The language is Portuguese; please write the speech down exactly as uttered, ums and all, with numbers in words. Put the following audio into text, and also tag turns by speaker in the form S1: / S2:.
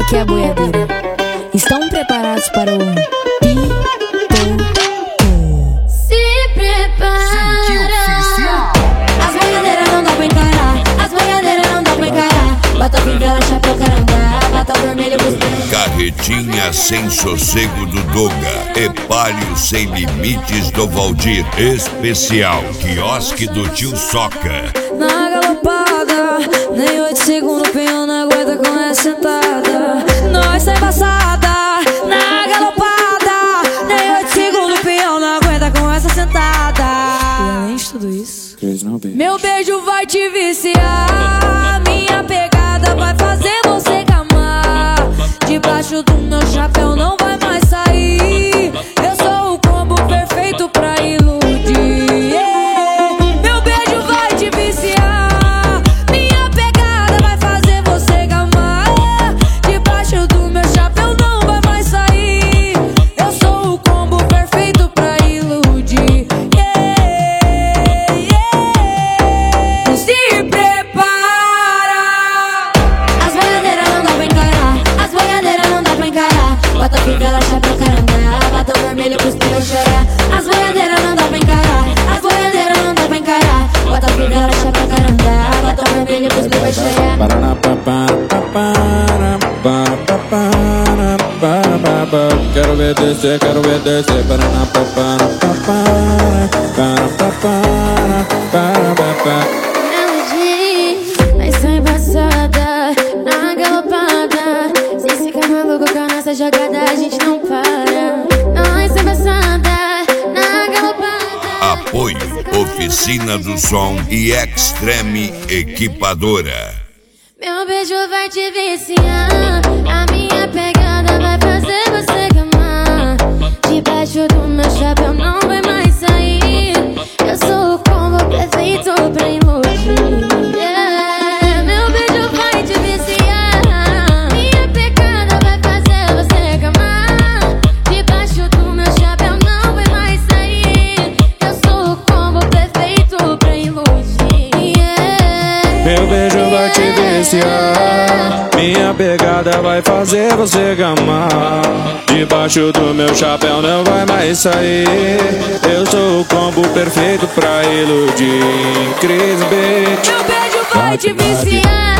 S1: que é a boiadeira. Estão preparados para o Pipoco?
S2: Se prepara. As boiadeiras não dá pra encarar. As boiadeiras não dá pra encarar. Bota fivela, chapéu, caramba. Bota vermelho, busca.
S3: Carretinha sem sossego do Doga. Epalho sem limites do Valdir. Especial quiosque do tio Soca.
S4: Na galopada, nem oito segundos, pinhão não aguenta com essa sentada. Nós tá embaçada, na galopada, nem oito segundos, pinhão não aguenta com essa sentada. E além de tudo isso, meu beijo vai te viciar. Minha pegada vai fazer você gamar. Debaixo do meu chapéu não vai mais sair. Eu sou o combo perfeito pra iludir. Yeah. Meu beijo vai te viciar. Minha pegada vai fazer você gamar. Debaixo do meu chapéu não vai mais sair. Eu sou o combo perfeito pra iludir. Yeah. Yeah. Se prepara.
S2: As boiadeiras não dá pra encarar. As boiadeiras não dá pra encarar. Bota fivela, chapéu, caramba. Bota vermelho pros teus chorar. As boiadeiras não dá pra encarar. As boiadeiras não dá pra encarar. Bota fivela, chapéu, caramba. Bota vermelho pros teus chorar.
S5: Quero ver descer, quero ver descer.
S2: Ela diz, mas sou embaçada, na galopada. Se fica maluco com a nossa jogada, a gente não para. Nós sou embaçada, na galopada.
S3: Apoio Oficina do Som e Extreme Equipadora.
S2: Meu beijo vai te viciar. A minha pegada vai fazer você gamar. Debaixo do meu chapéu não vai mais sair. Eu sou o combo perfeito pra iludir. Yeah. Meu beijo vai te viciar. Minha pegada vai fazer você gamar. Debaixo do meu chapéu não vai mais sair. Eu sou o combo perfeito pra iludir. Yeah.
S5: Meu beijo vai te viciar. Minha pegada vai fazer você gamar. Debaixo do meu chapéu não vai mais sair. Eu sou o combo perfeito pra iludir. Cris Beat.
S4: meu beijo vai te viciar.